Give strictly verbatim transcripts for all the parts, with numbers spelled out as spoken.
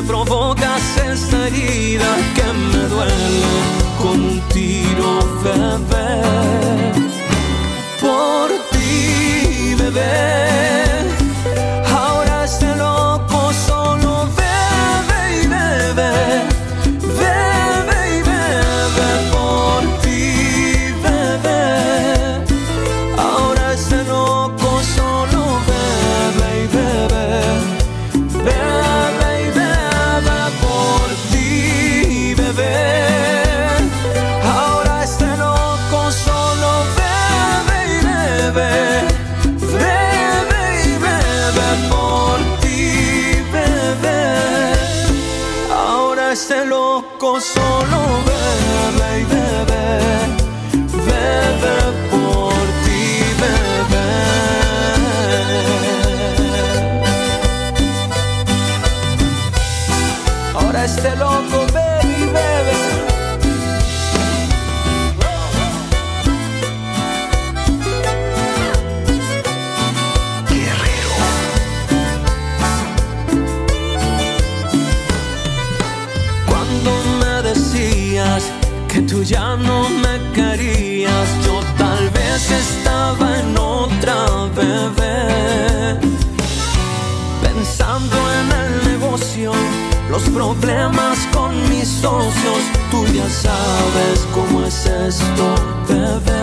provocas esta herida que me duele como un tiro, bebé. Por ti, bebé, ahora este loco solo bebe y bebe, bebe y bebe. Por ti, bebé, ahora este loco solo bebe y bebe, bebe y bebe. Por ti, bebé, ahora este loco solo bebe y bebe, bebe y bebe. Por ti, bebé, ahora este loco solo bebe y bebe, bebe. Por ti, bebé. Ahora este loco bebe y bebe. Cuando me decías que tú ya no me querías, yo tal vez estaba en otra, bebé. Pensando en el negocio, los problemas con mis socios, tú ya sabes cómo es esto, bebé.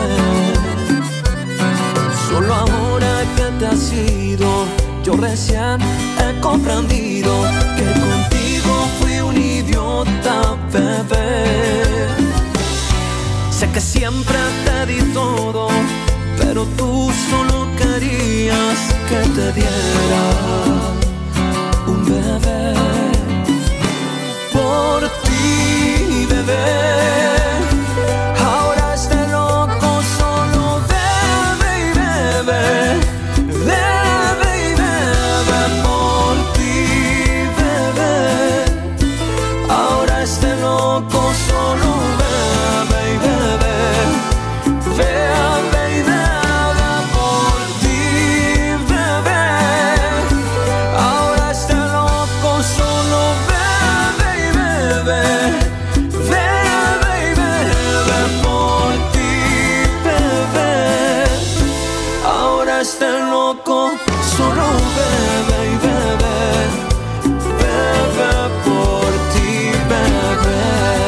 Solo ahora que te has ido, yo recién he comprendido que contigo fui un idiota, bebé. Sé que siempre te di todo, pero tú solo querías que te diera un bebé. Por ti, bebé, ahora este loco solo bebe y bebe, bebe y bebe. Por ti, bebé, ahora este loco solo bebe y bebe, bebe y bebe. Por ti, bebé, ahora este loco solo bebe y bebe, bebe y bebe. Por ti, bebé, ahora este loco solo bebe y bebe, bebe. Por ti, bebé.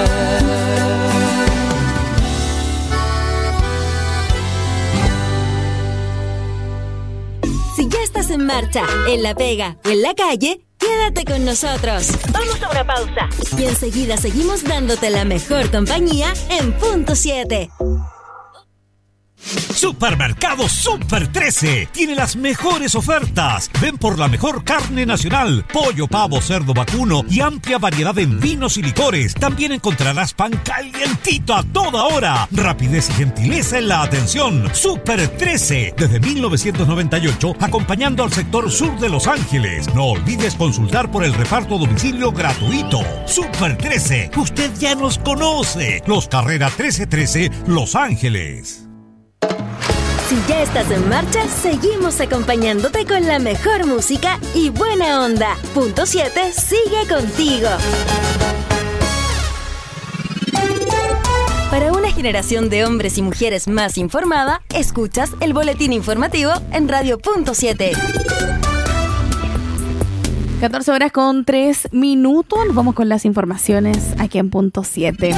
Si ya estás en marcha, en la pega o en la calle, quédate con nosotros. Vamos a una pausa y enseguida seguimos dándote la mejor compañía en Punto siete. Supermercado Super trece tiene las mejores ofertas. Ven por la mejor carne nacional, pollo, pavo, cerdo, vacuno y amplia variedad en vinos y licores. También encontrarás pan calientito a toda hora. Rapidez y gentileza en la atención. Super trece, desde mil novecientos noventa y ocho, acompañando al sector sur de Los Ángeles. No olvides consultar por el reparto a domicilio gratuito. Super trece, usted ya nos conoce. Los Carrera trece trece, Los Ángeles. Si ya estás en marcha, seguimos acompañándote con la mejor música y buena onda. Punto siete sigue contigo. Para una generación de hombres y mujeres más informada, escuchas el boletín informativo en Radio Punto siete. catorce horas con tres minutos. Nos vamos con las informaciones aquí en Punto siete.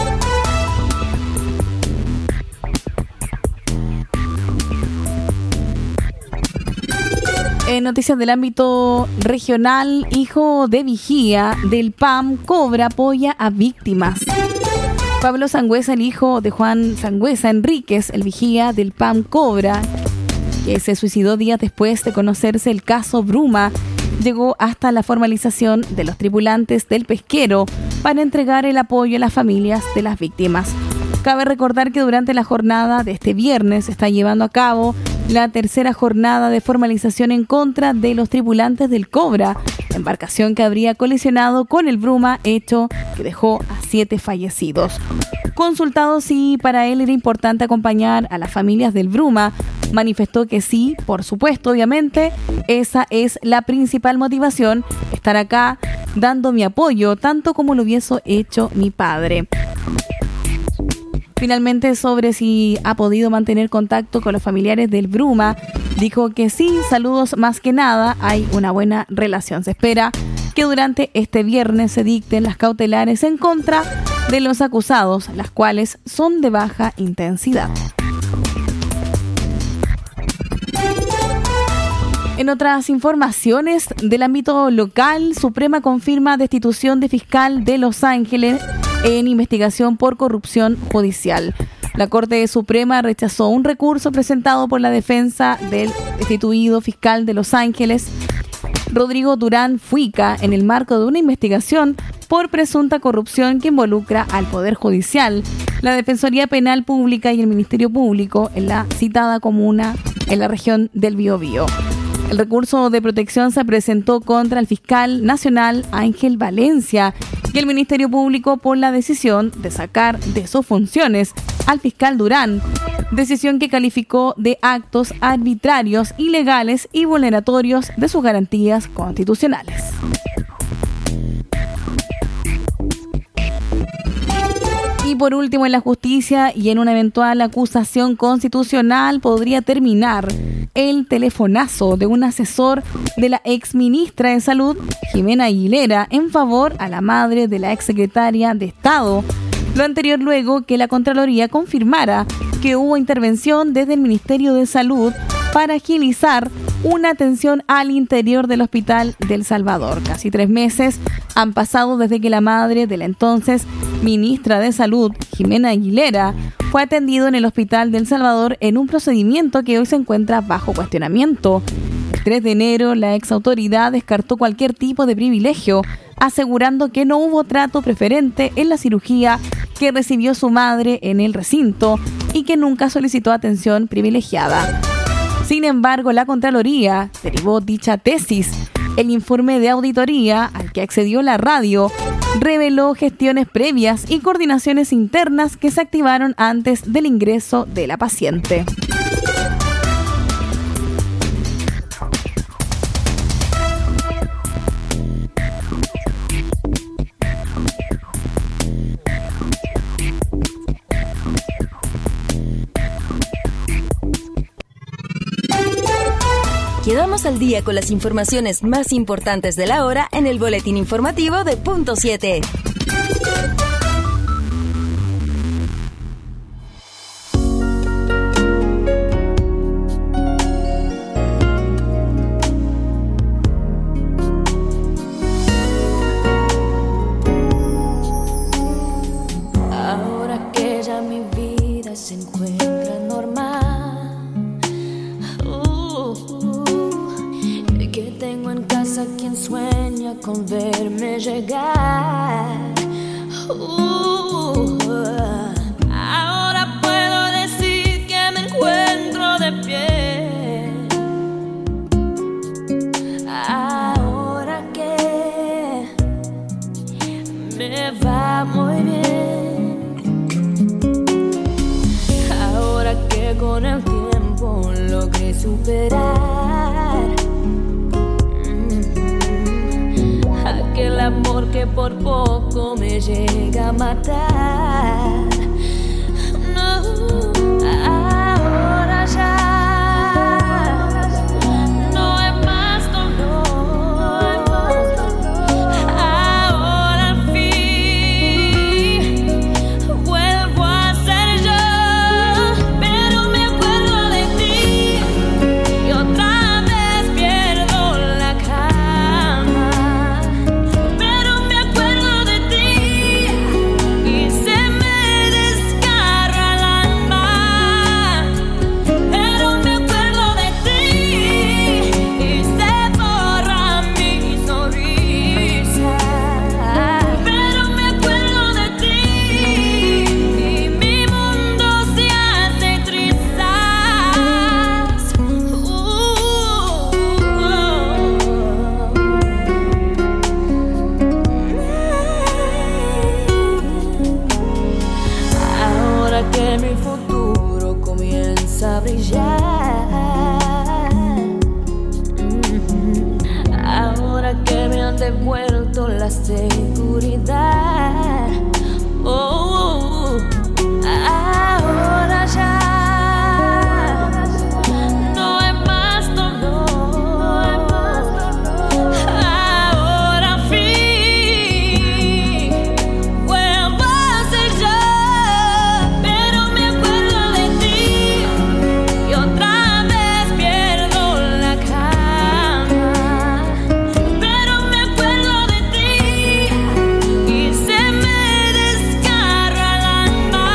En noticias del ámbito regional, hijo de vigía del P A M cobra apoya a víctimas. Pablo Sangüesa, el hijo de Juan Sangüesa Enríquez, el vigía del P A M Cobra, que se suicidó días después de conocerse el caso Bruma, llegó hasta la formalización de los tripulantes del pesquero para entregar el apoyo a las familias de las víctimas. Cabe recordar que durante la jornada de este viernes se está llevando a cabo la tercera jornada de formalización en contra de los tripulantes del Cobra, embarcación que habría colisionado con el Bruma, hecho que dejó a siete fallecidos. Consultado si para él era importante acompañar a las familias del Bruma, manifestó que sí, por supuesto, obviamente, esa es la principal motivación, estar acá dando mi apoyo, tanto como lo hubiese hecho mi padre. Finalmente, sobre si ha podido mantener contacto con los familiares del Bruma, dijo que sí, saludos más que nada, hay una buena relación. Se espera que durante este viernes se dicten las cautelares en contra de los acusados, las cuales son de baja intensidad. En otras informaciones del ámbito local, Suprema confirma destitución de fiscal de Los Ángeles en investigación por corrupción judicial. La Corte Suprema rechazó un recurso presentado por la defensa del destituido fiscal de Los Ángeles, Rodrigo Durán Fuica, en el marco de una investigación por presunta corrupción que involucra al Poder Judicial, la Defensoría Penal Pública y el Ministerio Público en la citada comuna en la región del Biobío. El recurso de protección se presentó contra el fiscal nacional Ángel Valencia y el Ministerio Público por la decisión de sacar de sus funciones al fiscal Durán, decisión que calificó de actos arbitrarios, ilegales y vulneratorios de sus garantías constitucionales. Y por último, en la justicia y en una eventual acusación constitucional podría terminar el telefonazo de un asesor de la exministra de Salud, Jimena Aguilera, en favor a la madre de la exsecretaria de Estado. Lo anterior luego que la Contraloría confirmara que hubo intervención desde el Ministerio de Salud para agilizar una atención al interior del Hospital del Salvador. Casi tres meses han pasado desde que la madre de la entonces ministra de Salud, Jimena Aguilera, fue atendido en el Hospital del Salvador en un procedimiento que hoy se encuentra bajo cuestionamiento. El tres de enero, la exautoridad descartó cualquier tipo de privilegio, asegurando que no hubo trato preferente en la cirugía que recibió su madre en el recinto y que nunca solicitó atención privilegiada. Sin embargo, la Contraloría derivó dicha tesis. El informe de auditoría al que accedió la radio reveló gestiones previas y coordinaciones internas que se activaron antes del ingreso de la paciente. Quedamos al día con las informaciones más importantes de la hora en el boletín informativo de Punto siete. Ahora que ya mi vida se encuentra normal, tengo en casa quien sueña con verme llegar. Uh, ahora puedo decir que me encuentro de pie. Ahora que me va muy bien. Ahora que con el tiempo logré superar aquel amor que por poco me llega a matar. No, ahora ya no hay más dolor. Ahora al fin vuelvo a ser yo, pero me acuerdo de ti y otra vez pierdo la calma. Que mi futuro comienza a brillar. Mm-hmm. Ahora que me han devuelto la la seguridad. Oh, oh, oh. Ahora ya no hay más dolor. Ahora fin vuelvo a ser yo, pero me acuerdo de ti y otra vez pierdo la calma. Pero me acuerdo de ti y se me desgarra el alma.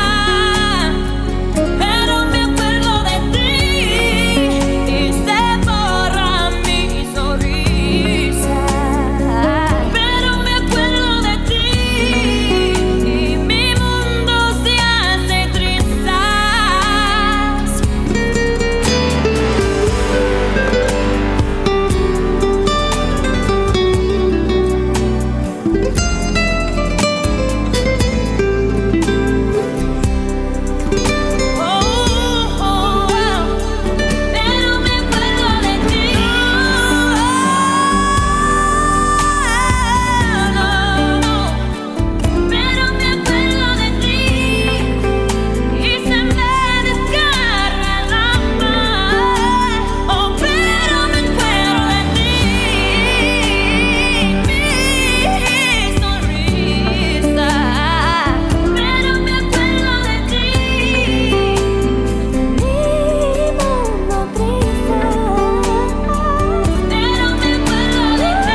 Pero me acuerdo de ti y se borra mi sonrisa. Pero me acuerdo de ti y mi mundo se hace trizas. Oh, oh, oh. Pero me acuerdo de ti. No, no. Pero me acuerdo de ti y se me desgarra el alma. Oh, pero me acuerdo de ti, mi sonrisa. Pero me acuerdo de ti, mi mundo triste. Pero me acuerdo de ti.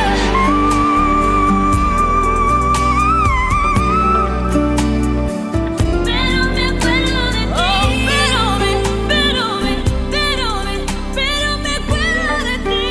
Pero me acuerdo de ti. Oh, pero me, pero me, pero me, pero me acuerdo de ti.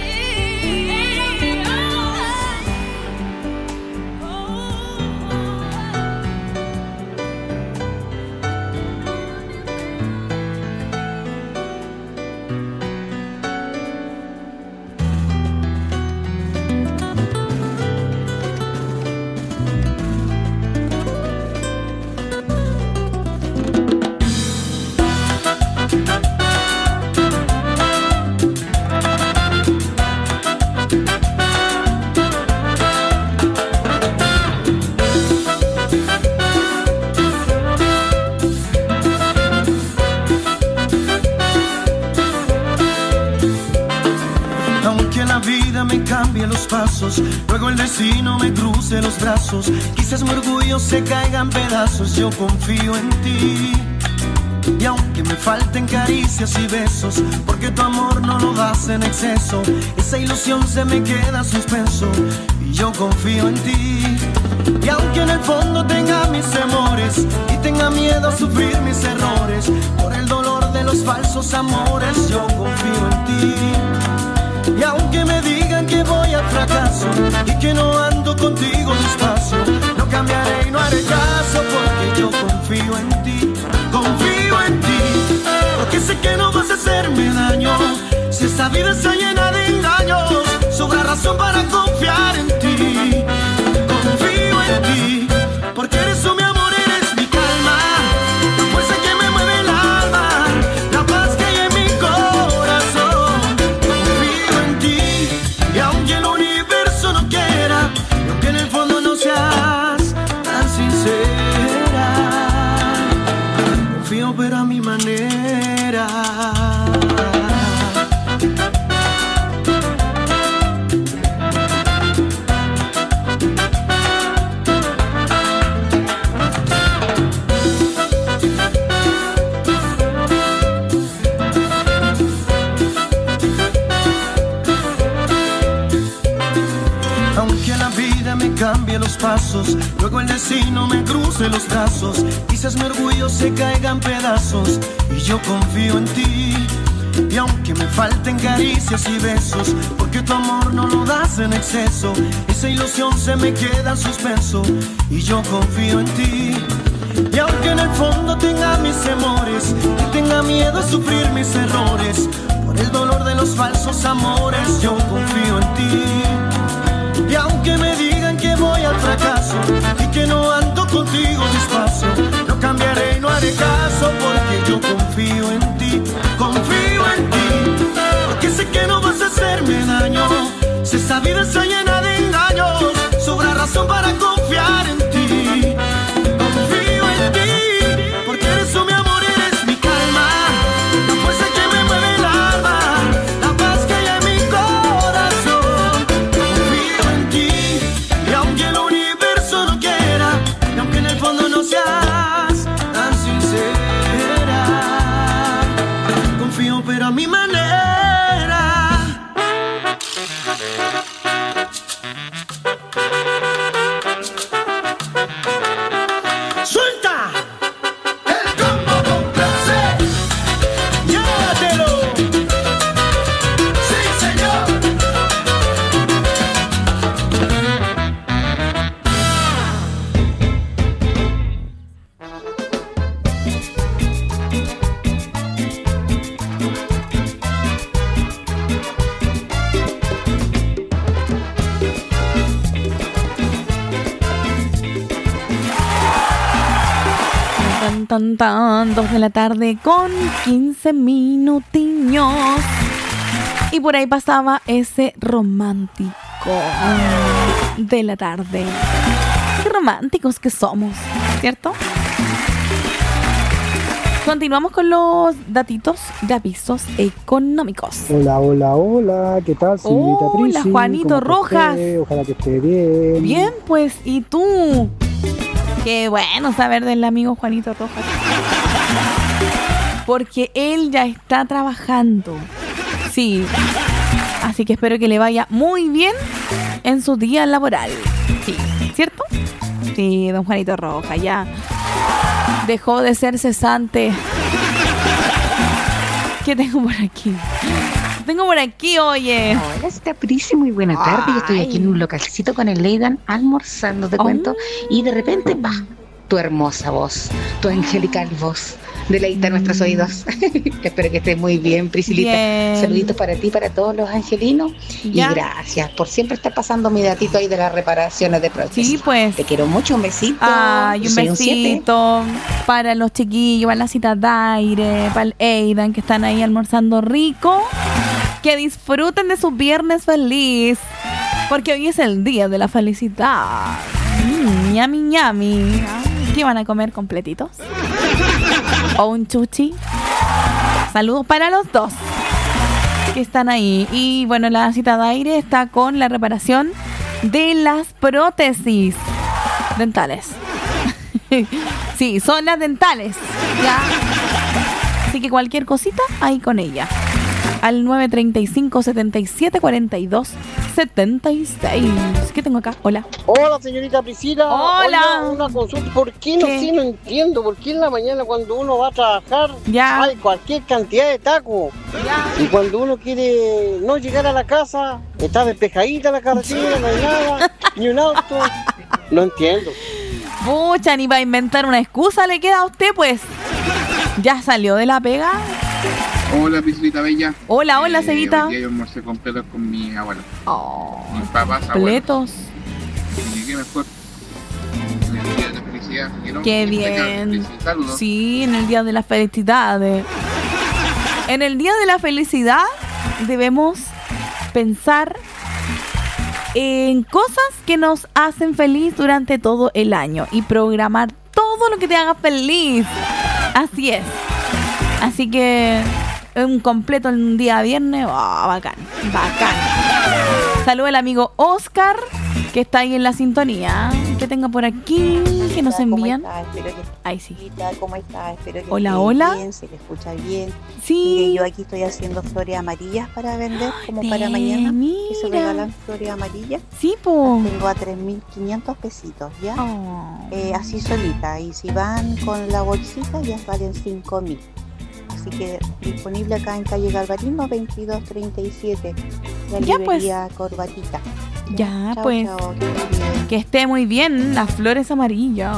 Aunque la vida me cambie los pasos, luego el destino me cruce los brazos, quizás mi orgullo se caiga en pedazos, yo confío en ti. Y aunque me falten caricias y besos, porque tu amor no lo das en exceso, esa ilusión se me queda en suspenso y yo confío en ti. Y aunque en el fondo tenga mis temores y tenga miedo a sufrir mis errores, por el dolor de los falsos amores, yo confío en ti. Y aunque me digan que voy al fracaso y que no ando contigo despacio, no cambiaré y no haré caso, porque yo confío en ti, confío en ti, porque sé que no vas a hacerme daño. Si esta vida está llena de engaños, sobra razón para confiar en ti. Confío en ti, porque eres tú mi amor, eres mi calma, la fuerza que me mueve el alma, la paz que hay en mi corazón. Confío en ti, y aunque el universo no quiera, y aunque en el fondo no seas tan sincera, confío pero a mi manera. Aunque la vida me cambie los pasos, luego el destino me cruce los brazos, quizás mi orgullo se caiga en pedazos y yo confío en ti. Y aunque me falten caricias y besos, porque tu amor no lo das en exceso, esa ilusión se me queda en suspenso y yo confío en ti. Y aunque en el fondo tenga mis temores y tenga miedo a sufrir mis errores, por el dolor de los falsos amores, yo confío en ti. Y aunque me digan que voy al fracaso y que no ando contigo despacio, no cambiaré y no haré caso, porque yo confío en ti, confío en ti, porque sé que no vas a hacerme daño. Si esta vida está llena de engaños, tan, tan, dos de la tarde con quince minutiños. Y por ahí pasaba ese romántico de la tarde. Qué románticos que somos, ¿cierto? Continuamos con los datitos de avisos económicos. Hola, hola, hola, ¿qué tal, señorita Hola, Prisi? Juanito ¿Cómo está Rojas. usted? Ojalá que esté bien. Bien, pues, ¿y tú? Qué bueno saber del amigo Juanito Rojas. Porque él ya está trabajando. Sí. Así que espero que le vaya muy bien en su día laboral. Sí, ¿cierto? Sí, don Juanito Rojas ya dejó de ser cesante. ¿Qué tengo por aquí? Tengo por aquí, oye. Hola, está Prisi, muy buena tarde. Yo estoy aquí en un localcito con el Leidan almorzando, te Oh. cuento. Y de repente, va, tu hermosa voz, tu angelical voz, deleita nuestros oídos. Espero que estés muy bien, Priscilita. Bien. Saluditos para ti, para todos los angelinos. Ya. Y gracias por siempre estar pasando mi datito ahí de las reparaciones de prótesis. Sí, pues. Te quiero mucho, un besito. Ay, Yo un soy un siete. besito para los chiquillos, para la cita de aire, para el Aidan que están ahí almorzando rico. Que disfruten de su viernes feliz, porque hoy es el día de la felicidad. Mm, ñami, ñami. Ay, ¿qué van a comer completitos? ¿O un chuchi? Saludos para los dos que están ahí. Y bueno, la cita de aire está con la reparación de las prótesis dentales. Sí, son las dentales. Ya. Así que cualquier cosita, ahí con ella. Al nueve treinta y cinco, setenta y siete, cuarenta y dos, setenta y seis. ¿Qué tengo acá? Hola. Hola, señorita Priscila. Hola. Oiga, una consulta. ¿Por qué no, ¿Qué? sí, no entiendo? ¿Por qué en la mañana cuando uno va a trabajar Ya. hay cualquier cantidad de tacos? Y cuando uno quiere no llegar a la casa, está despejadita la carretera, no hay nada, ni un auto. No entiendo. Pucha, ni va a inventar una excusa le queda a usted, pues. ¿Ya salió de la pega? Hola, Priscilita Bella. Hola, hola, Eh, Cevita. Hoy día yo almorcé completos con mi abuelo. Oh, Mis papás, abuelos. completos. Y qué mejor. En el día de la felicidad. que no, Qué impecable. bien. Saludos. Sí, en el día de la felicidad. En el día de la felicidad debemos pensar en cosas que nos hacen feliz durante todo el año y programar todo lo que te haga feliz. Así es. Así que un completo en un día viernes, oh, bacán, bacán. Saludos al amigo Oscar, que está ahí en la sintonía. Que tenga por aquí, que nos envían. ¿Cómo está? Espero que Ahí sí. ¿Cómo está? Espero que Hola, esté hola. bien, se le escucha bien. Sí. Mire, yo aquí estoy haciendo flores amarillas para vender, como para mañana, que se mira. regalan flores amarillas. Sí, po. Tengo a tres mil quinientos pesitos, ¿ya? Oh. Eh, así solita. Y si van con la bolsita, ya valen cinco mil. Así que disponible acá en calle Galvarino veintidós treinta y siete. La Ya, pues. librería Corbatita. Ya, Chao, pues. chao, que esté bien. Que esté muy bien, las flores amarillas.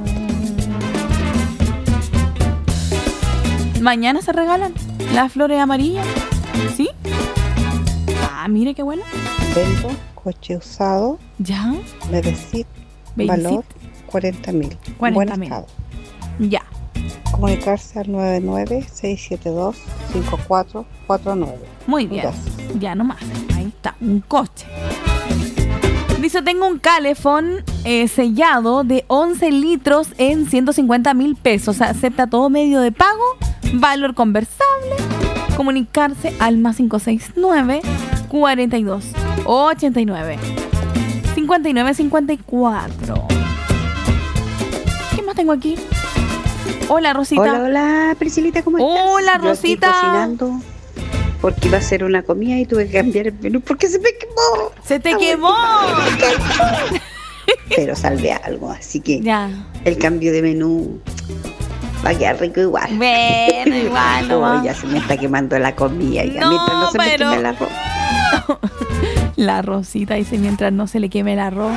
Mañana se regalan las flores amarillas. ¿Sí? Ah, mire qué bueno. Vendo coche usado, Ya. Medicit, Babysit. valor cuarenta mil. cuarenta mil. Ya. Comunicarse al nueve nueve seis siete dos cinco cuatro cuatro nueve. Muy bien. Gracias. Ya nomás. Ahí está, un coche. Dice, tengo un calefón eh, sellado de once litros en ciento cincuenta mil pesos. Acepta todo medio de pago. Valor conversable. Comunicarse al más cinco seis nueve, cuarenta y dos, ochenta y nueve, cincuenta y nueve, cincuenta y cuatro. ¿Qué más tengo aquí? Hola, Rosita. Hola, hola, Priscilita, ¿cómo estás? Hola, Yo aquí Rosita. cocinando porque iba a hacer una comida y tuve que cambiar el menú porque se me quemó. ¡Se te Ah, quemó! Pero salvé algo, así que Ya. el cambio de menú va a quedar rico igual. Bueno, igual, Oh, nomás. ya se me está quemando la comida. Ya, No, mientras no se me pero- queme el arroz. La Rosita dice mientras no se le queme el arroz.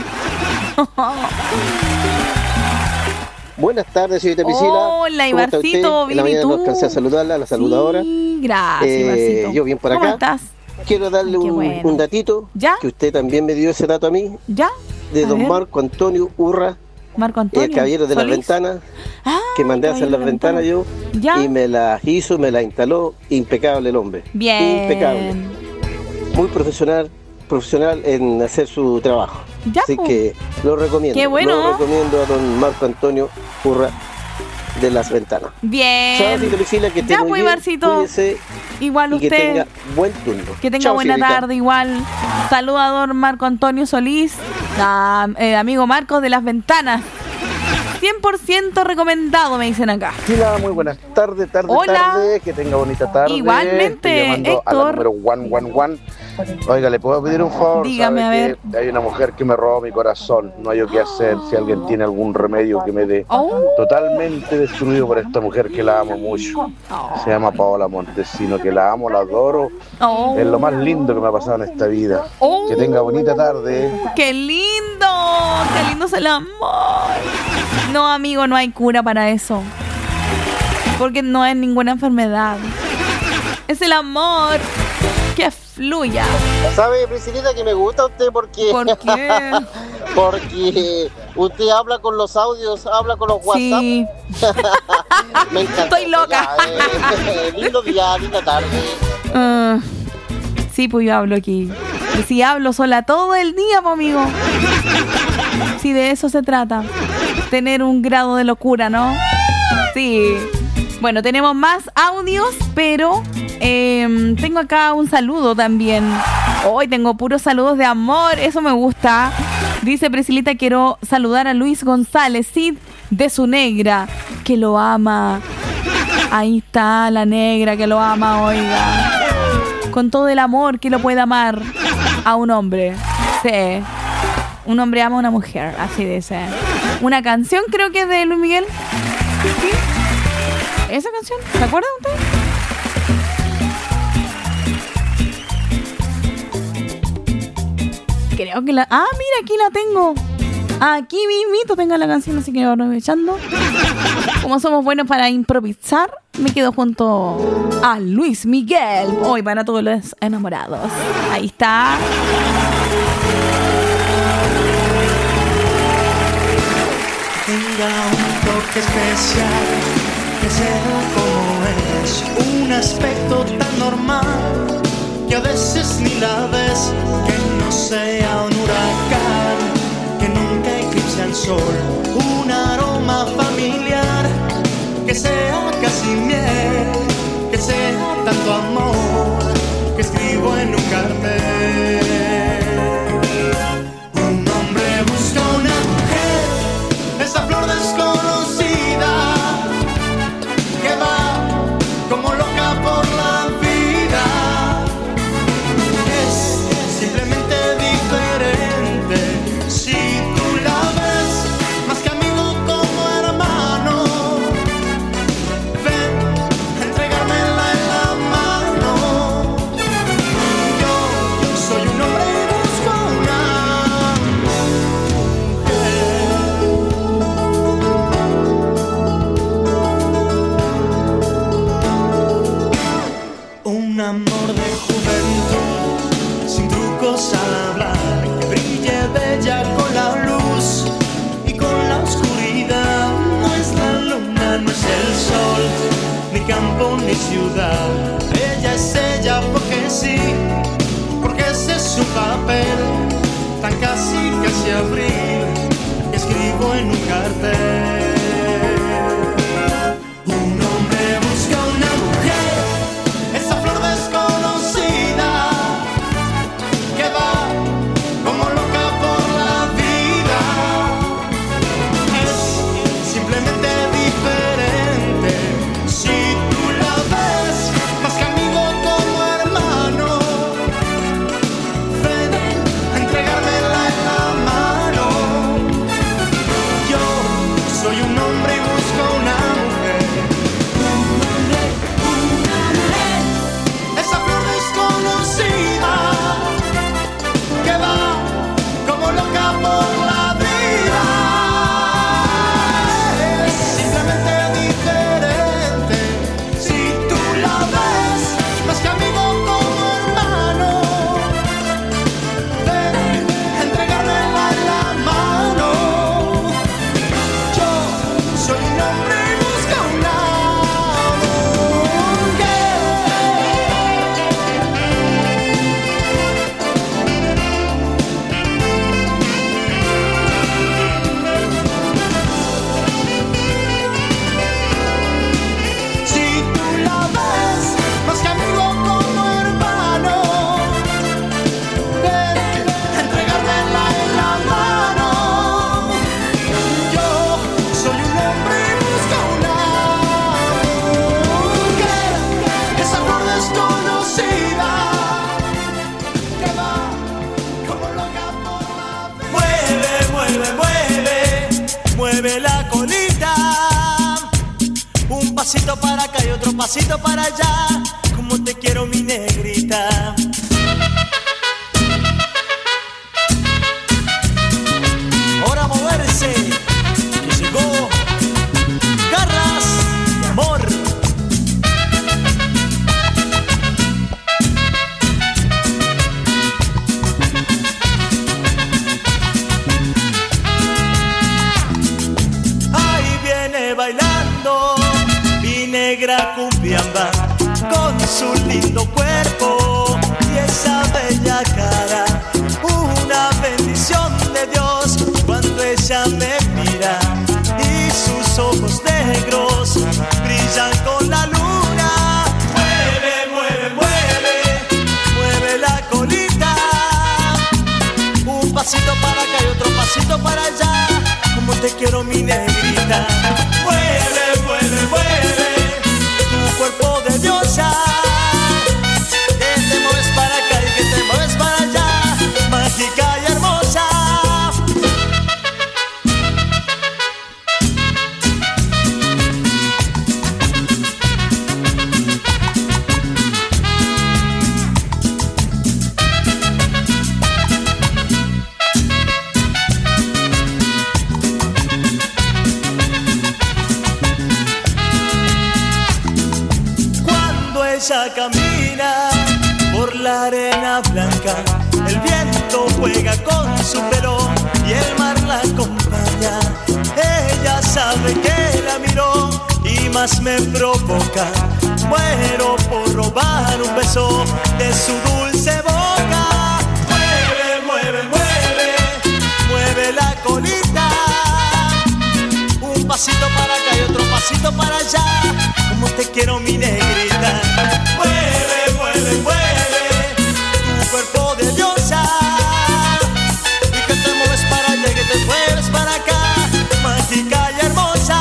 Buenas tardes, señorita Priscila. Hola, ¿Cómo está Ibarcito, usted? En bien, la ¿y mañana tú? no alcancé a saludarla, la saludo ahora. Sí, gracias, Eh, Ibarcito. yo bien por ¿Cómo acá. estás? Quiero darle Ay, qué un, bueno. un datito, ¿Ya? que usted también me dio ese dato a mí, ¿Ya? de A don ver. Marco Antonio Urra Marco el Antonio caballero de las Solís. ventanas, Ah, que mandé a hacer las caballero de ventanas yo, ¿Ya? y me las hizo, me las instaló, impecable el hombre. Bien. Impecable. Muy profesional, profesional en hacer su trabajo. Ya, Así po. que lo recomiendo. Qué bueno. Lo recomiendo a don Marco Antonio Urra de las ventanas. Bien. Chao, Tito Priscila, que esté Ya, muy pues, bien. Ibarcito. Cuídese Igual y usted. que tenga buen turno. Que tenga Chao, buena señorita. tarde igual. Saludador Marco Antonio Solís, ah, eh, amigo Marcos de las Ventanas. cien por ciento recomendado, me dicen acá. Priscila, muy buenas tardes, tarde, Hola. tarde, que tenga bonita tarde. Igualmente, Estoy llamando a la Héctor. número one one one. Oiga, ¿le puedo pedir un favor? Dígame, Sabe a ver. que hay una mujer que me robó mi corazón, no hay yo qué hacer, si alguien tiene algún remedio que me dé. Oh. Totalmente destruido por esta mujer que la amo mucho. Se llama Paola Montesino, que la amo, la adoro. Oh. Es lo más lindo que me ha pasado en esta vida. Oh. Que tenga bonita tarde. ¡Qué lindo! ¡Qué lindo es el amor! No, amigo, no hay cura para eso. Porque no es ninguna enfermedad. Es el amor que fluya. ¿Sabe, Priscilita, que me gusta usted porque... ¿Por qué? Porque usted habla con los audios, habla con los WhatsApp. Sí. Me encanta. Estoy loca. Ya, eh, lindo día, linda tarde. Ah, sí, pues yo hablo aquí. Y si hablo sola todo el día, pues, amigo. Si de eso se trata. Tener un grado de locura, ¿no? Sí. Bueno, tenemos más audios, pero eh, tengo acá un saludo también. Hoy tengo puros saludos de amor, eso me gusta. Dice Priscilita, quiero saludar a Luis González, Cid de su negra, que lo ama. Ahí está la negra que lo ama, oiga. Con todo el amor que lo puede amar a un hombre. Sí. Un hombre ama a una mujer, así dice. Una canción creo que es de Luis Miguel. ¿Sí? ¿Esa canción? ¿Se acuerdan ustedes? Creo que la... Ah, mira, aquí la tengo. Aquí mismito tengo la canción, así que aprovechando. Como somos buenos para improvisar, me quedo junto a Luis Miguel. Hoy para todos los enamorados. Ahí está. Tenga un toque especial, que sea como es, un aspecto tan normal, que a veces ni la ves, que no sea un huracán, que nunca eclipse al sol, un aroma familiar, que sea casi miel, que sea tanto amor, que escribo en un cartel. Un hombre busca una mujer, esa flor desconocida, que va como loca por la vida. Es simplemente diferente, si tú la ves, más que amigo como hermano. Ven a entregármela en la mano. Yo soy un hombre y busco una un amor de juventud, sin trucos al hablar, que brille bella con la luz y con la oscuridad. No es la luna, no es el sol, ni campo ni ciudad. Ella es ella porque sí, porque ese es su papel, tan casi casi abril, que escribo en un cartel. Un hombre busca una mujer, esa flor desconocida, que va como loca por la vida. Es simplemente diferente, si tú la ves, más que amigo como hermano. Ven a entregármela en la mano. Yo pasito para acá y otro pasito para allá. Como te quiero, mi negrita. Ahora a moverse, que llegó Garras de Amor. Ahí viene bailando mi negra cumbiamba, con su lindo cuerpo y esa bella cara. Una bendición de Dios cuando ella me mira y sus ojos negros brillan con la luna. Mueve, mueve, mueve, mueve la colita. Un pasito para acá y otro pasito para allá. Como te quiero, mi negrita. Mueve, mueve, mueve tu cuerpo de diosa. Que te mueves para acá y que te mueves para allá. Mágica y hermosa. Ella camina por la arena blanca, el viento juega con su pelo y el mar la acompaña. Ella sabe que la miró y más me provoca. Muero por robar un beso de su dulce boca. Mueve, mueve, mueve, mueve la colita. Un pasito para acá y otro pasito para allá. Como te quiero, mi negrita. Mueve, mueve, mueve tu cuerpo de diosa. Y que te mueves para allá y que te mueves para acá. Mágica y hermosa.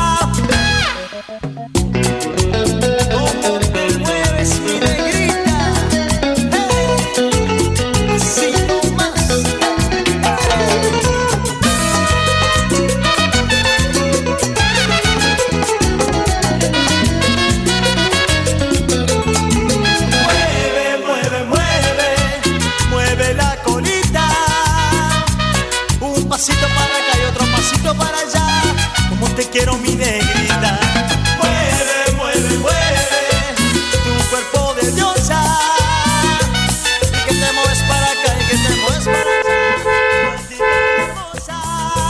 ¿Cómo te mueves, mi negrita? Hey, así nomás. Pasito para acá y otro pasito para allá. Como te quiero, mi negrita. Mueve, mueve, mueve tu cuerpo de diosa. Y que te mueves para acá y que te mueves para allá. Mágica y hermosa.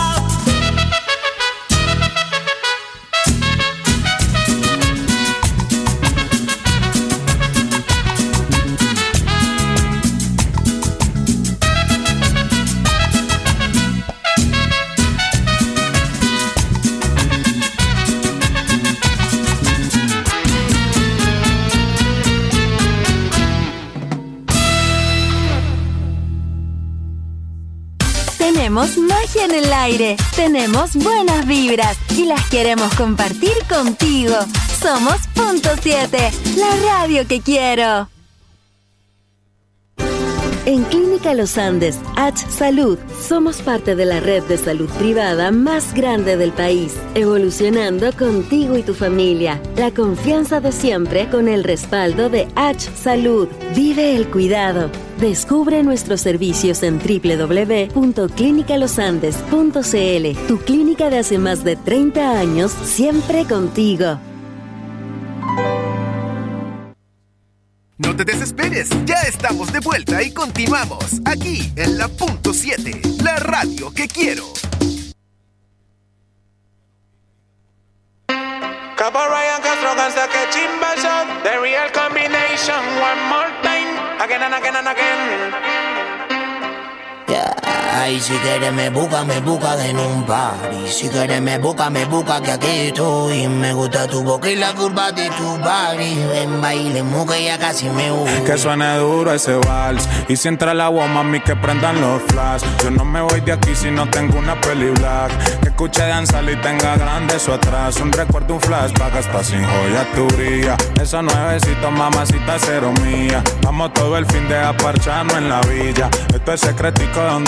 Tenemos magia en el aire, tenemos buenas vibras y las queremos compartir contigo. Somos Punto siete, la radio que quiero. En Clínica Los Andes, H Salud, somos parte de la red de salud privada más grande del país, evolucionando contigo y tu familia. La confianza de siempre con el respaldo de H Salud. Vive el cuidado. Descubre nuestros servicios en doble u doble u doble u punto clínica los andes punto c l. Tu clínica de hace más de treinta años, siempre contigo. No te desesperes, ya estamos de vuelta y continuamos aquí en la Punto siete, la radio que quiero. Capo Ryan Castro Gansa que chimba shot. The real combination, one more time. Again and again and again. Yeah. Ay, si quieres me busca, me busca en un party. Si quieres me busca, me busca que aquí estoy. Me gusta tu boca y la curva de tu body. Ven, bailemos que ya casi me voy. Que suene duro ese vals. Y si entra el agua, mami, que prendan los flash. Yo no me voy de aquí si no tengo una peli black. Que escuche danzar y tenga grande eso atrás. Un recuerdo, un flashback hasta sin joya tu brilla. Esos nuevecitos, mamacita, cero mía. Vamos todo el fin de aparcharnos en la villa. Esto es secretico donde nadie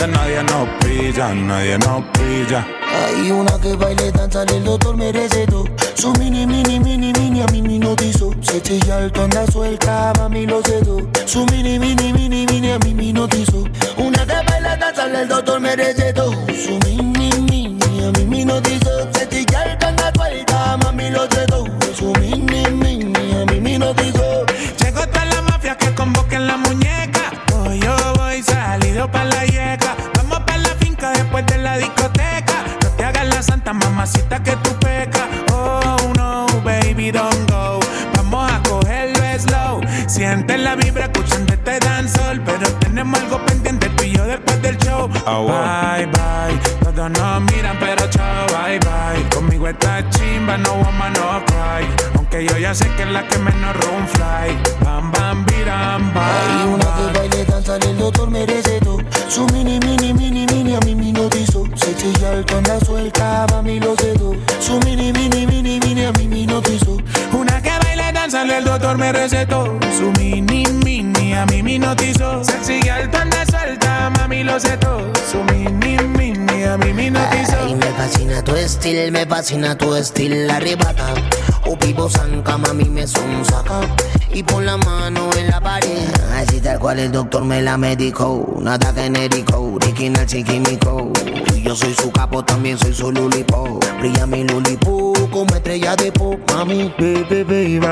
nos pilla, nadie nos pilla. Hay una que baile, danza, el doctor me recetó. Su mini, mini, mini, mini, a mí me notizó. Se chilla alto, anda suelta, mami lo cedo. Su mini, mini, mini, mini, a mí me notizó. Una que baila, danza, el doctor me recetó. Su mini, mini, a mí me notizó. Se chilla alto, anda suelta, mami lo cedo. Su mini, mini, a mí me notizó. Llegó toda la mafia que convoquen la muñeca. Hoy yo voy salido pa' la yeca. Vamos pa' la finca después de la discoteca. No te hagas la santa mamacita que tú pecas. Oh no, baby, don't go. Vamos a cogerlo slow. Siente la vibra escuchando este dancehall. Pero tenemos algo pendiente tú y yo después del show. Oh, bye, bye. Todos nos miran pero chao, bye, bye. Conmigo está chimba, no woman, no cry. Aunque yo ya sé que es la que menos room fly. Bam, bam, biram, bam. Hay una que baile, danza, el doctor me recetó. Su mini, mini, mini, mini, a mí me notizó. Se chilla alto, anda suelta, mami lo cedo. Su mini, mini, mini, mini, a mí me notizó. Una que baile, danza, el doctor me recetó. Su mini, mini, a mí me notizó. Se chilla alto, anda suelta, mami lo cedo. Su mini, mini, a mí me notizó. Ay, me fascina tu estilo, me fascina tu estilo, arrebata. O vivo zanca, mami me son saca. Y pon la mano en la pared. Así tal cual el doctor me la medicó. Nada genérico, original sin químico. Y yo soy su capo, también soy su lulipo. Brilla mi lulipo como estrella de pop. Mami, baby, baby,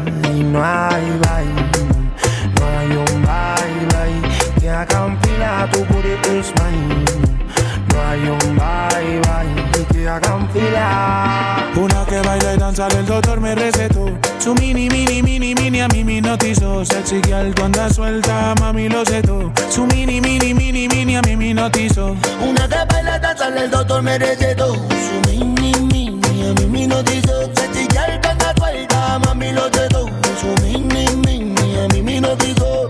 no hay bye. No hay un bye, bye. Que haga un fila, tu booty is mine. No hay un bye, bye. Que haga un fila. Una que baila y danza, el doctor me recetó. Su mini, mini, mini, mini, a mí me notizó. Sexy que alto anda suelta, mami lo cedo. Su mini, mini, mini, mini, a mí me notizó. Una que baila, danza, el doctor me recetó. Su mini, mini, a mí me notizó. Sexy que alto anda suelta, mami lo cedo. Su mini, mini, a mí me notizó.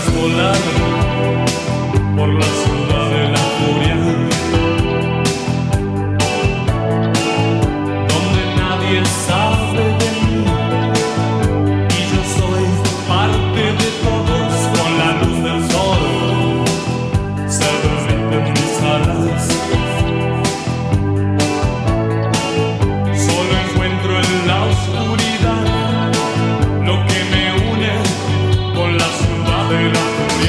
volando por la ciudad de la furia, donde nadie sabe de mí y yo soy parte de todos. Con la luz del sol se derriten mis alas. Solo encuentro en la oscuridad lo que me une con la ciudad de la furia.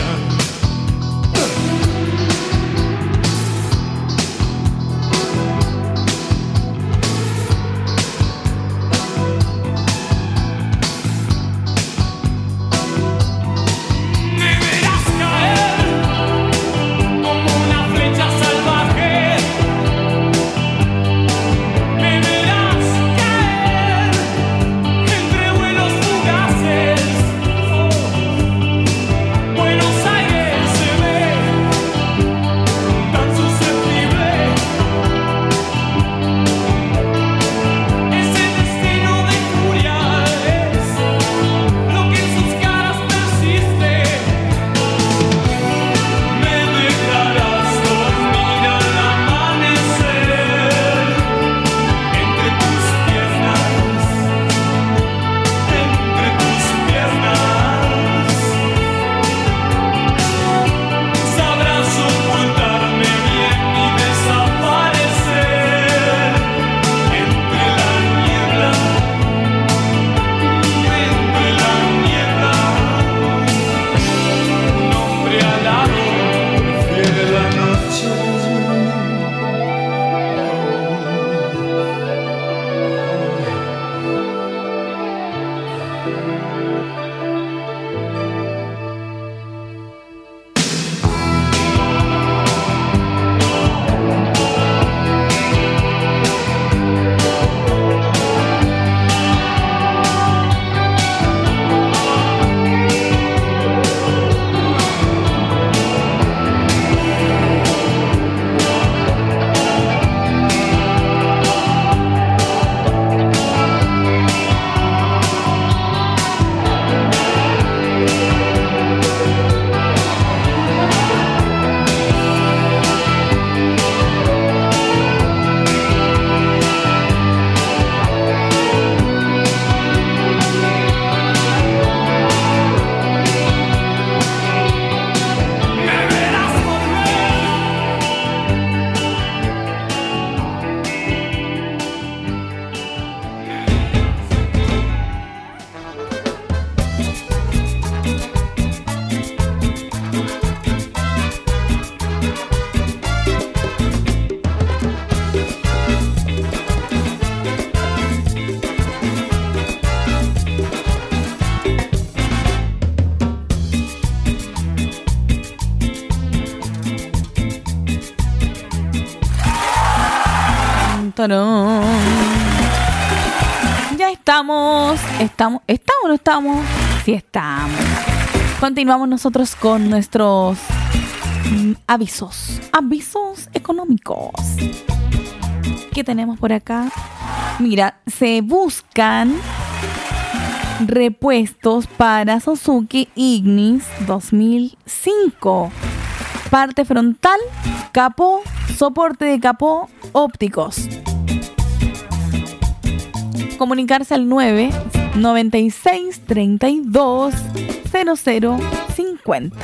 Tarán. Ya estamos, estamos, ¿estamos o no estamos? Sí estamos. Continuamos nosotros con nuestros mm, avisos, avisos económicos. ¿Qué tenemos por acá? Mira, se buscan repuestos para Suzuki Ignis dos mil cinco. Parte frontal, capó, soporte de capó, ópticos. Comunicarse al nueve noventa y seis treinta y dos cero cero cincuenta.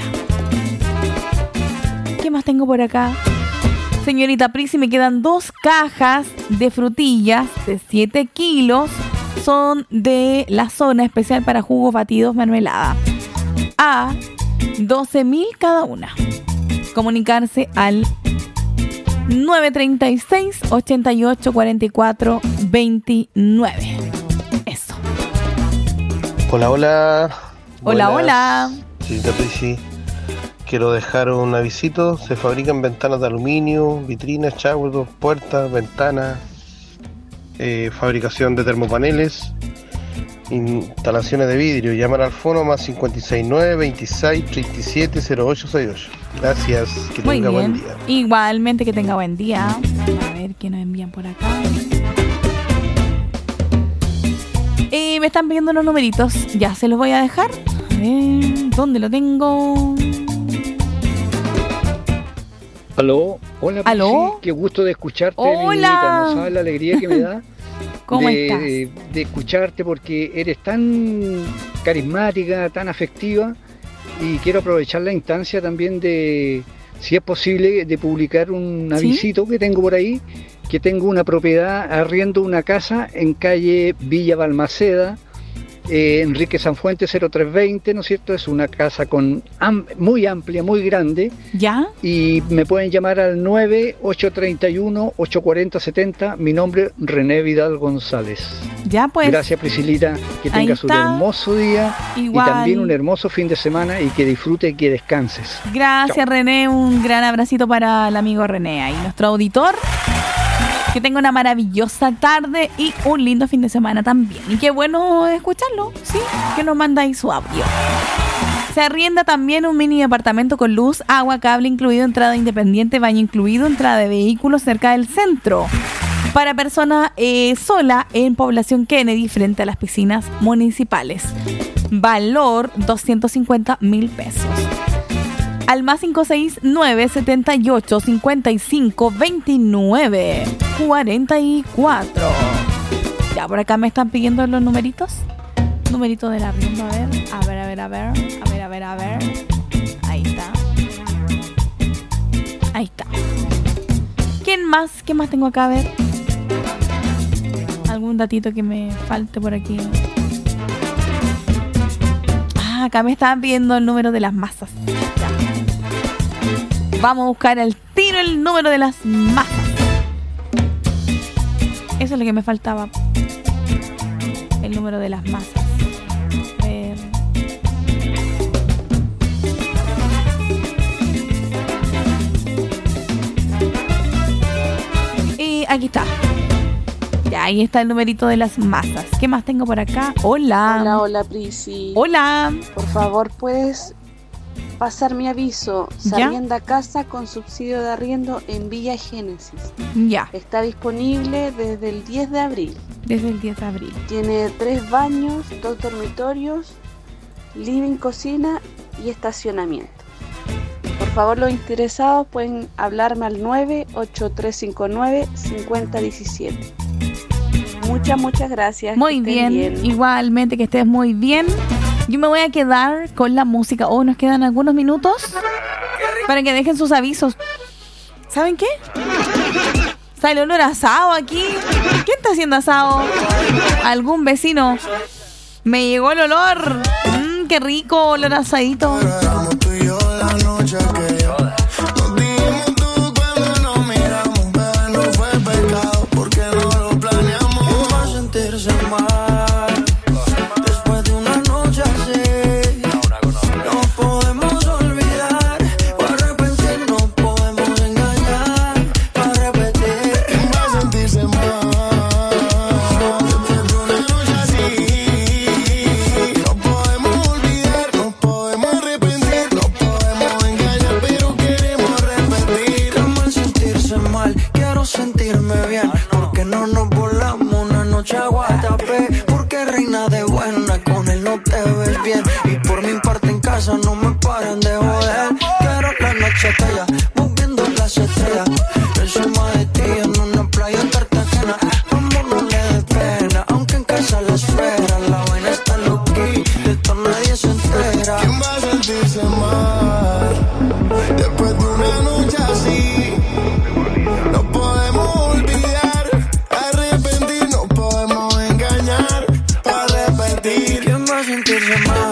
¿Qué más tengo por acá? Señorita Prisi, me quedan dos cajas de frutillas de siete kilos. Son de la zona especial para jugos batidos mermelada. A doce mil cada una. Comunicarse al nueve treinta y seis ochenta y ocho cuarenta y cuatro veintinueve. Eso. Hola, hola. Hola, Buenas. hola. Sí, sí. Quiero dejar un avisito. Se fabrican ventanas de aluminio, vitrinas, chaudos, puertas, ventanas, eh, fabricación de termopaneles, instalaciones de vidrio. Llamar al fono más cincuenta y seis nueve veintiséis treinta y siete cero ocho sesenta y ocho. Gracias, que Muy tenga bien. buen día. Igualmente, que tenga buen día. A ver qué nos envían por acá. Y me están pidiendo los numeritos. Ya se los voy a dejar. A ver. ¿Dónde lo tengo? Aló, hola, ¿Aló? Prisi, qué gusto de escucharte, Hola. mi niñita, no sabes la alegría que me da ¿Cómo de, estás? de, de escucharte porque eres tan carismática, tan afectiva y quiero aprovechar la instancia también de, si es posible, de publicar un ¿Sí? avisito que tengo por ahí, que tengo una propiedad, arriendo una casa en calle Villa Balmaceda, Eh, Enrique Sanfuente cero tres veinte, ¿no es cierto? Es una casa con am- muy amplia, muy grande. ¿Ya? Y me pueden llamar al nueve ocho tres uno ocho cuatro cero siete cero. Mi nombre, René Vidal González. Ya pues. Gracias, Priscilita. Que Ahí tengas un está. hermoso día Igual. y también un hermoso fin de semana y que disfrutes y que descanses. Gracias, René. Un gran abracito para el amigo René ahí, nuestro auditor. Que tenga una maravillosa tarde y un lindo fin de semana también. Y qué bueno escucharlo, ¿sí? Que nos manda ahí su audio. Se arrienda también un mini departamento con luz, agua, cable incluido, entrada independiente, baño incluido, entrada de vehículos cerca del centro. Para persona eh, sola en Población Kennedy frente a las piscinas municipales. Valor doscientos cincuenta mil pesos. Al más cinco seis nueve, setenta y ocho, cincuenta y cinco, veintinueve, cuarenta y cuatro. Ya por acá me están pidiendo los numeritos. Numerito del arriendo, a ver, a ver, a ver, a ver, a ver, a ver, a ver. Ahí está. Ahí está. ¿Quién más? ¿Qué más tengo acá? A ver. ¿Algún datito que me falte por aquí? Ah, acá me estaban pidiendo el número de las masas. Ya. Vamos a buscar al tiro el número de las masas. Eso es lo que me faltaba. El número de las masas. A ver. Y aquí está. Ya, ahí está el numerito de las masas. ¿Qué más tengo por acá? Hola. Hola, hola, Prisi. Hola. Por favor, ¿puedes pasar mi aviso? Se ¿Ya? arrienda casa con subsidio de arriendo en Villa Génesis. Ya. Está disponible desde el diez de abril. Desde el diez de abril. Tiene tres baños, dos dormitorios, living, cocina y estacionamiento. Por favor, los interesados pueden hablarme al nueve ocho tres cinco nueve, cinco cero uno siete. Muchas, muchas gracias. Muy que estén bien. Igualmente que estés muy bien. Yo me voy a quedar con la música. Oh, nos quedan algunos minutos para que dejen sus avisos. ¿Saben qué? Sale olor a asado aquí. ¿Quién está haciendo asado? ¿Algún vecino? Me llegó el olor. Mmm, qué rico, olor a asadito. No me paran de joder. Quiero la noche aquella, moviendo las estrellas. Encima de ti en una playa en Cartagena. Amor, no le dé pena, aunque en casa la espera. La vaina está loqui, de esto nadie se entera. ¿Quién va a sentirse mal después de una noche así? No podemos olvidar, arrepentir, no podemos engañar para repetir. ¿Quién va a sentirse mal?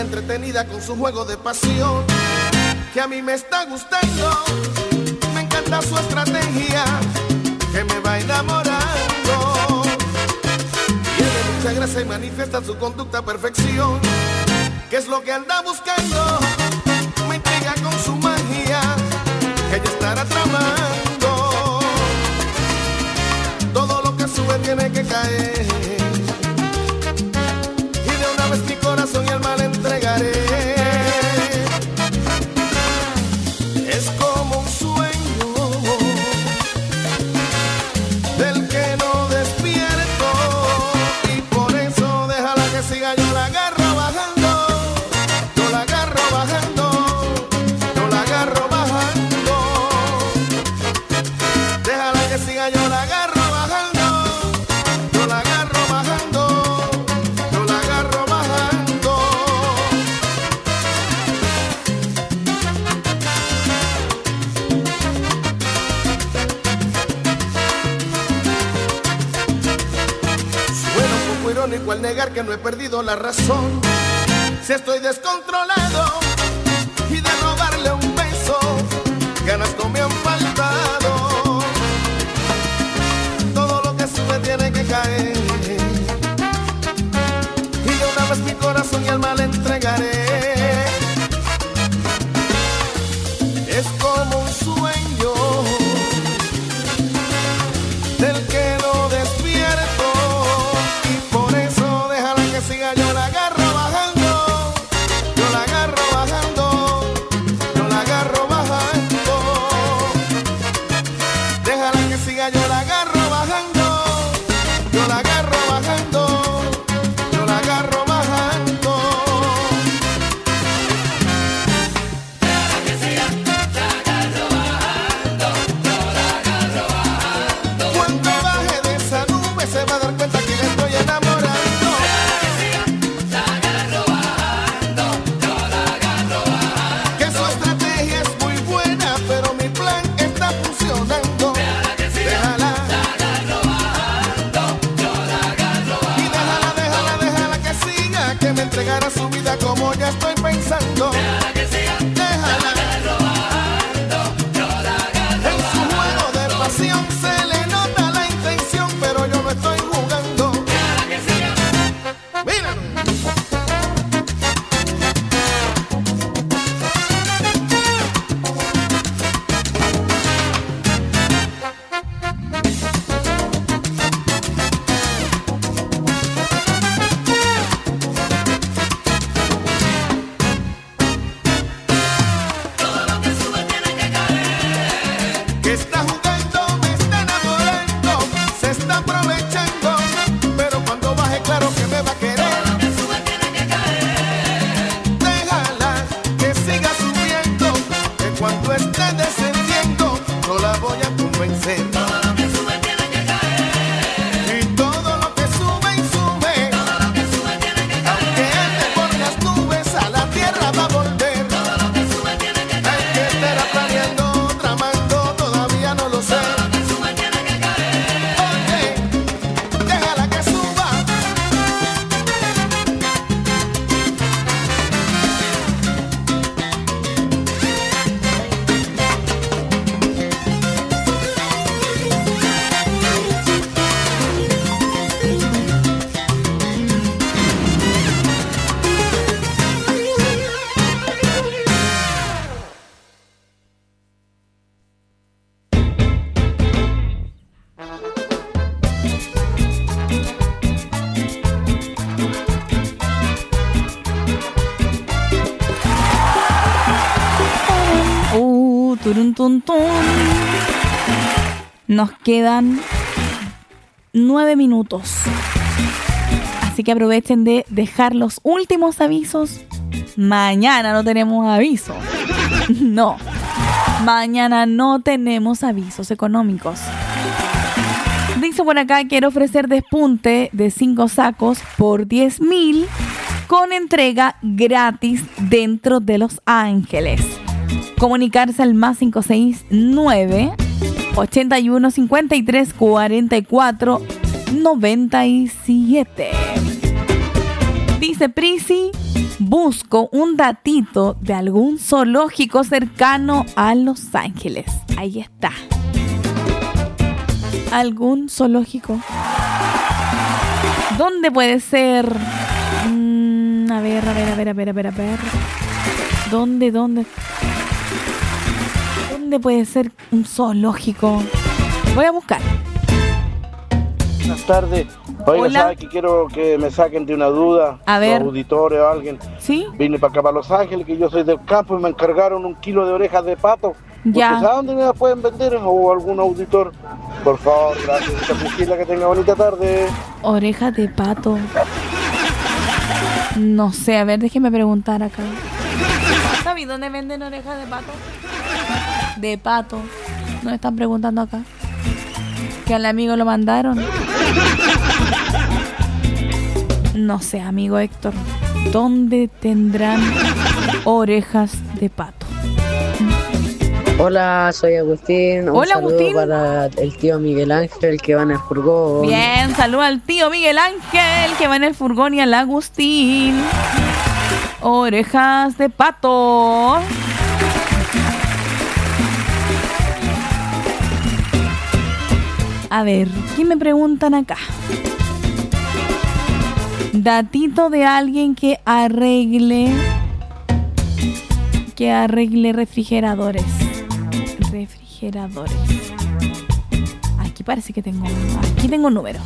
entretenida con su juego de pasión, que a mí me está gustando. Me encanta su estrategia, que me va enamorando. Tiene mucha gracia y manifiesta su conducta a perfección. ¿Qué es lo que anda buscando? Me intriga con su magia, que ella estará tramando. Todo lo que sube tiene que caer, y de una vez mi corazón y alma le entregaré. Es como un sueño del que no despierto, y por eso déjala que siga, yo la agarro bajando, yo la agarro bajando, yo la agarro bajando. Déjala que siga, yo la agarro bajando, yo la agarro bajando, yo la agarro bajando. Suena un poco irónico al negar que no he perdido la razón. Si estoy descontrolado y de robarle un beso, ganas no me han faltado. Todo lo que sube tiene que caer, y de una vez mi corazón y alma le entregaré. Es como un sueño del que no despierto, y por eso déjala que siga, yo la agarro bajando, yo la agarro bajando, yo la agarro bajando. Déjala que siga, yo la agarro bajando, yo la agarro bajando, yo la agarro bajando. Déjala que siga, la agarro bajando, yo la agarro bajando. Cuando baje de esa nube se va a dar cuenta que le estoy enamorando. Déjala que siga, la agarro bajando, yo la agarro bajando. Que su estrategia es muy buena, pero mi plan está funcionando. Déjala que siga, déjala, la agarro bajando, yo la agarro bajando. Y déjala, déjala, déjala que siga, que me entregará su vida como ya estoy pensando. Déjala que siga, déjala, la agarro bajando, yo la agarro. En su juego de pasión se le nota la intención, pero yo no estoy jugando. Déjala que siga, mira. Todo lo que sube tiene que caer. Que está jugando, me está enamorando, se está aprovechando, pero cuando baje claro que me va a querer. Todo lo que sube tiene que caer. Déjala que siga subiendo, que cuando esté descendiendo no la voy a convencer. Todo lo que sube tiene que caer. Y todo lo que sube y sube, todo lo que sube tiene que caer. Aunque ande por las nubes, a la tierra va a volver. Todo lo que sube tiene que caer. Hay que estará planeando, tramando, todavía no lo sé. Todo lo que sube tiene que caer. Oye, déjala que suba. Uh, turun, tun, tun. Nos quedan nueve minutos. Así que aprovechen de dejar los últimos avisos. Mañana no tenemos aviso. No. Mañana no tenemos avisos económicos. Dice por acá, quiero ofrecer despunte de cinco sacos por diez mil con entrega gratis dentro de Los Ángeles. Comunicarse al más cinco seis nueve, ochenta y uno, cincuenta y tres, cuarenta y cuatro, noventa y siete. Dice Prisi, Busco un datito de algún zoológico cercano a Los Ángeles. Ahí está. ¿Algún zoológico? ¿Dónde puede ser? Mm, a ver, a ver, a ver, a ver, a ver, a ver. ¿Dónde, dónde? ¿Dónde puede ser un zoológico? Voy a buscar. Buenas tardes. Oiga, Hola. ¿sabe que quiero que me saquen de una duda? A ver. Los auditores o alguien. ¿Sí? Vine para acá, para Los Ángeles, que yo soy del campo y me encargaron un kilo de orejas de pato. Ya. ¿Usted sabe dónde me las pueden vender? ¿O algún auditor? Por favor, gracias. Mucha Priscila, que tenga bonita tarde. Orejas de pato. No sé, a ver, déjeme preguntar acá. ¿Sabes dónde venden orejas de pato? De pato. Nos están preguntando acá. Que al amigo lo mandaron. No sé, amigo Héctor. ¿Dónde tendrán orejas de pato? Hola, soy Agustín. Un Hola, saludo Agustín. para el tío Miguel Ángel que va en el furgón. Bien, saluda al tío Miguel Ángel que va en el furgón y al Agustín. Orejas de pato. A ver, ¿qué me preguntan acá? Datito de alguien que arregle que arregle refrigeradores. Refrigeradores. Aquí parece que tengo aquí tengo un número.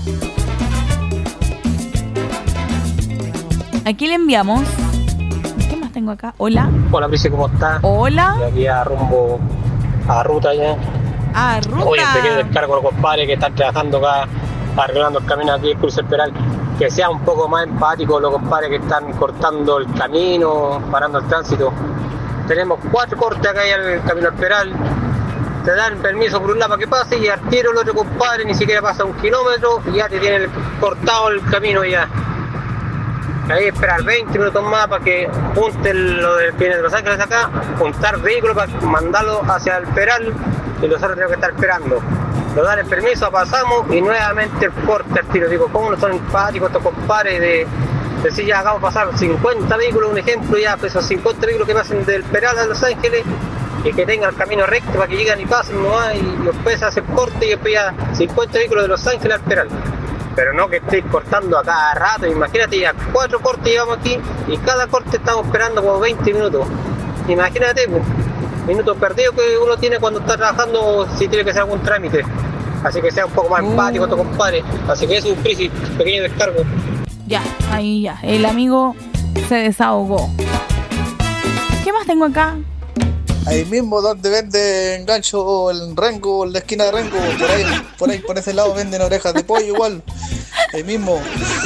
Aquí le enviamos. ¿Qué más tengo acá? Hola. Hola, Priscila, ¿cómo estás? Hola. De aquí a rumbo a ruta ya. Ah, ruta. Oye, pequeño descargo a los compadres que están trabajando acá, arreglando el camino aquí, el Cruce El Peral. Que sea un poco más empático los compadres que están cortando el camino, parando el tránsito. Tenemos cuatro cortes acá en el camino al Peral. Te dan permiso por un lado para que pase y al tiro el otro compadre ni siquiera pasa un kilómetro y ya te tienen cortado el camino ya. Hay que esperar veinte minutos más para que junten lo del viene de Los Ángeles acá, juntar vehículos para mandarlo hacia el Peral y nosotros tenemos que estar esperando. Nos dan el permiso, pasamos y nuevamente el corte al tiro. Digo, ¿cómo no son empáticos estos compadres de decir ya acabamos de pasar cincuenta vehículos, un ejemplo ya, pues esos cincuenta vehículos que pasen del Peral a Los Ángeles y que tengan el camino recto para que lleguen y pasen nomás y después se hace el corte y después ya cincuenta vehículos de Los Ángeles al Peral. Pero no que estéis cortando a cada rato, imagínate ya cuatro cortes llevamos aquí y cada corte estamos esperando como veinte minutos. Imagínate, pues, minutos perdidos que uno tiene cuando está trabajando si tiene que hacer algún trámite. Así que sea un poco más empático tu compadre. Así que es un crisis, pequeño descargo. Ya, ahí ya. El amigo se desahogó. ¿Qué más tengo acá? Ahí mismo donde venden gancho el Rengo, en la esquina de Rengo, por ahí, por ahí, por ese lado venden orejas de pollo igual. Ahí mismo.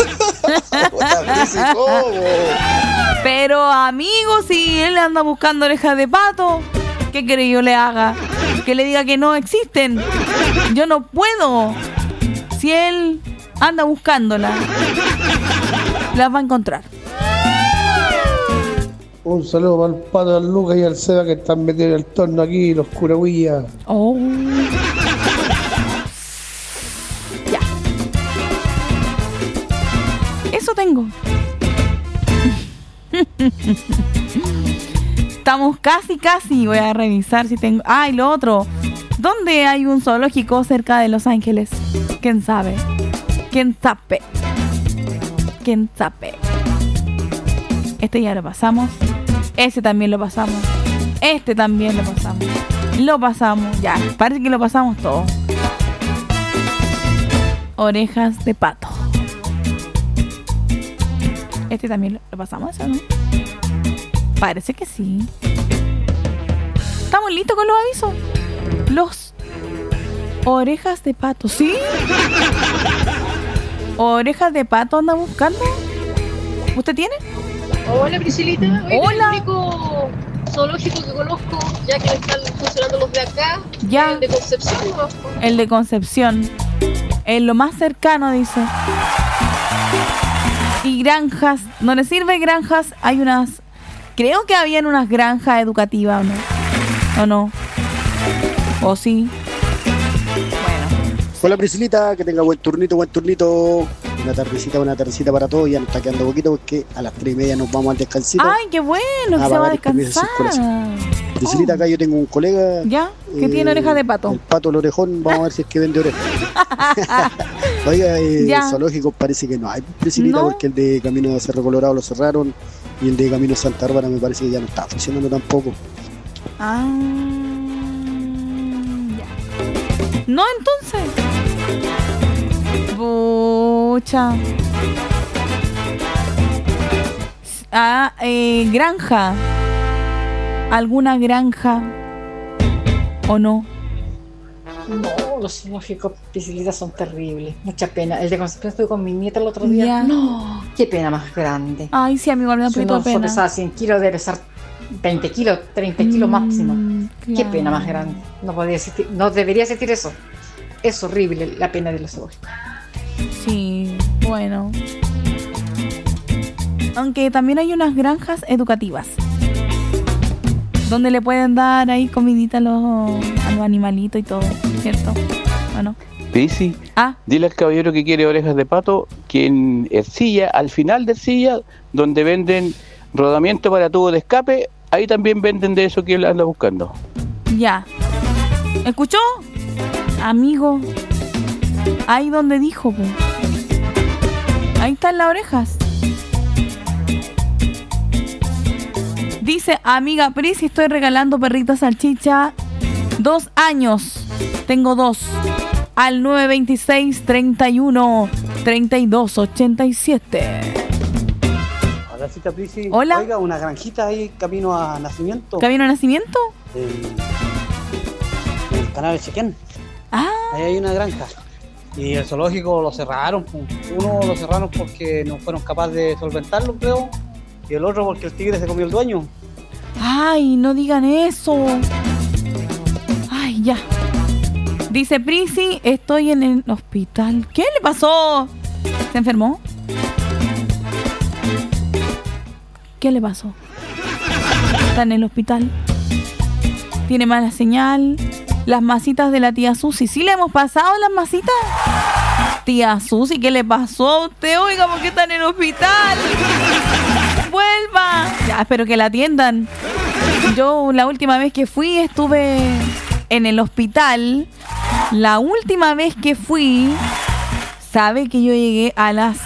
Pero amigo, si él anda buscando orejas de pato, ¿qué quiere que yo le haga? Que le diga que no existen. Yo no puedo. Si él anda buscándolas, las va a encontrar. Un saludo para el Pato, al Lucas y al Seba que están metidos en el torno aquí, los curahuillas. Oh. Ya. Eso tengo. Estamos casi, casi. Voy a revisar si tengo... Ah, y lo otro. ¿Dónde hay un zoológico cerca de Los Ángeles? ¿Quién sabe? ¿Quién sabe? ¿Quién sabe? Este ya lo pasamos. Ese también lo pasamos. Este también lo pasamos. Lo pasamos. Ya, parece que lo pasamos todo. Orejas de pato. Este también lo pasamos, ¿eso no? Parece que sí. ¿Estamos listos con los avisos? Los orejas de pato, ¿sí? ¿Orejas de pato anda buscando? ¿Usted tiene? Hola Priscilita, Oye, Hola. el único zoológico que conozco, ya que están funcionando los de acá, Ya. el de Concepción, ¿no? El de Concepción. En lo más cercano, dice. Y granjas. ¿No le sirve granjas? Hay unas... Creo que habían unas granjas educativas, ¿o no? ¿O no? ¿O sí? Bueno. Hola Priscilita, que tenga buen turnito, buen turnito. Una tardecita, una tardecita para todos. Ya nos está quedando poquito porque a las tres y media nos vamos al descansito. Ay, qué bueno, que se va a descansar. Priscilita, acá yo tengo un colega. ¿Ya? Que eh, tiene orejas de pato. El pato, el orejón, vamos a ver si es que vende orejas. Oiga, eh, zoológicos parece que no hay, Priscilita, ¿No? porque el de Camino de Cerro Colorado lo cerraron y el de Camino de Santa Bárbara me parece que ya no está funcionando tampoco. Ah, ya. No, entonces. Pucha. Ah, eh, granja. ¿Alguna granja? ¿O no? No, los zoológicos Priscilita son terribles. Mucha pena. El de Concepción estuve con mi nieta el otro día. Ya. No, qué pena más grande. Ay, sí, amigo, me da un Si poquito uno de pena. pesaba cien kilos, debe pesar veinte kilos, treinta kilos máximo. Qué claro. pena más grande. No podía existir, no debería existir eso. Es horrible la pena de los zoológicos. Sí, bueno. Aunque también hay unas granjas educativas donde le pueden dar ahí comidita a los, a los animalitos y todo, ¿cierto? ¿O no? Pisi, ah. dile al caballero que quiere orejas de pato que en Ercilla, al final de Ercilla, donde venden rodamiento para tubo de escape, ahí también venden de eso que él anda buscando. Ya. ¿Escuchó? Amigo. Ahí donde dijo, po. Ahí están las orejas. Dice, amiga Pris, estoy regalando perrita salchicha. Dos años. Tengo dos. Al nueve veintiséis, treinta y uno, treinta y dos, ochenta y siete. Hola, cita Prisi. Hola. Oiga, una granjita ahí, camino a Nacimiento. ¿Camino a Nacimiento? El, el canal de Chequén. Ah. Ahí hay una granja. Y el zoológico lo cerraron. Uno lo cerraron porque no fueron capaces de solventarlo, creo. Y el otro porque el tigre se comió el dueño. Ay, no digan eso. Ay, ya. Dice Prisi, estoy en el hospital. ¿Qué le pasó? ¿Se enfermó? ¿Qué le pasó? Está en el hospital. Tiene mala señal. Las masitas de la tía Susi. ¿Sí le hemos pasado las masitas? Tía Susi, ¿qué le pasó a usted? Oiga, ¿por qué está en el hospital? ¡Vuelva! Ya, espero que la atiendan. Yo la última vez que fui estuve en el hospital. La última vez que fui, sabe que yo llegué a las